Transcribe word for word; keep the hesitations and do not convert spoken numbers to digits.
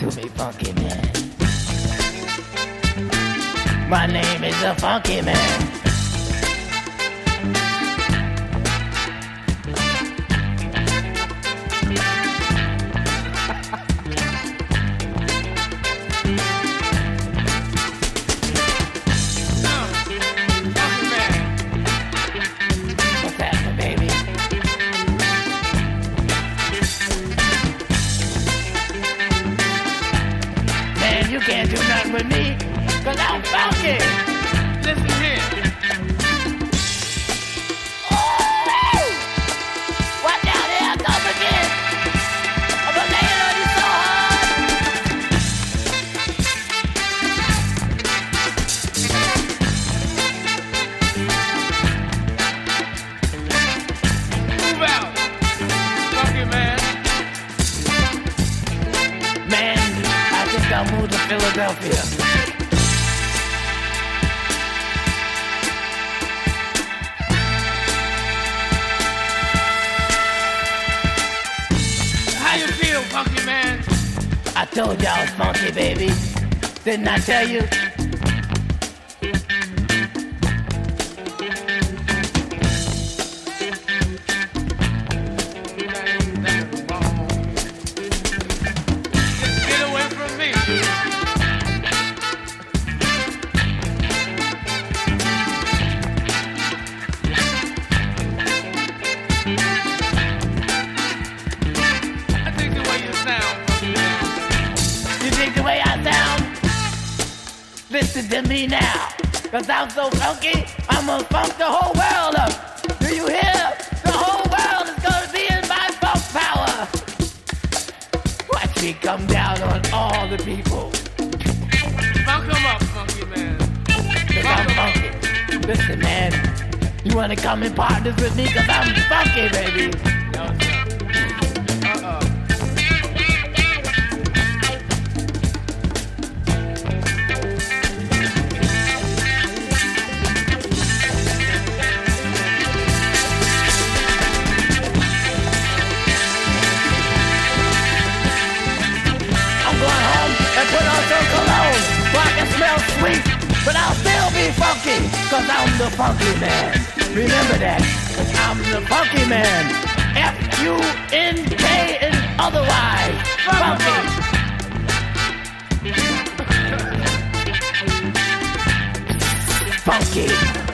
me Funky Man. My name is the Funky Man. You can't do nothing with me, cause I'm funky. Listen here. Oh, watch out, here I come again. I'm gonna lay it on you so hard. Move out, funky man. Man, I think I'll move to Philadelphia. How you feel, Funky Man? I told you I was funky, baby. Didn't I tell you? Listen to me now, cause I'm so funky, I'm gonna funk the whole world up. Do you hear? The whole world is gonna be in my funk power. Watch me come down on all the people. Funk them up, Funky Man. Cause I'm funky. Listen, man, you wanna come in partners with me? Cause I'm funky, baby. No, sir. Uh-oh. Sweet, but I'll still be funky, cause I'm the Funky Man. Remember that, cause I'm the Funky Man. F U N K and otherwise funky. Funky.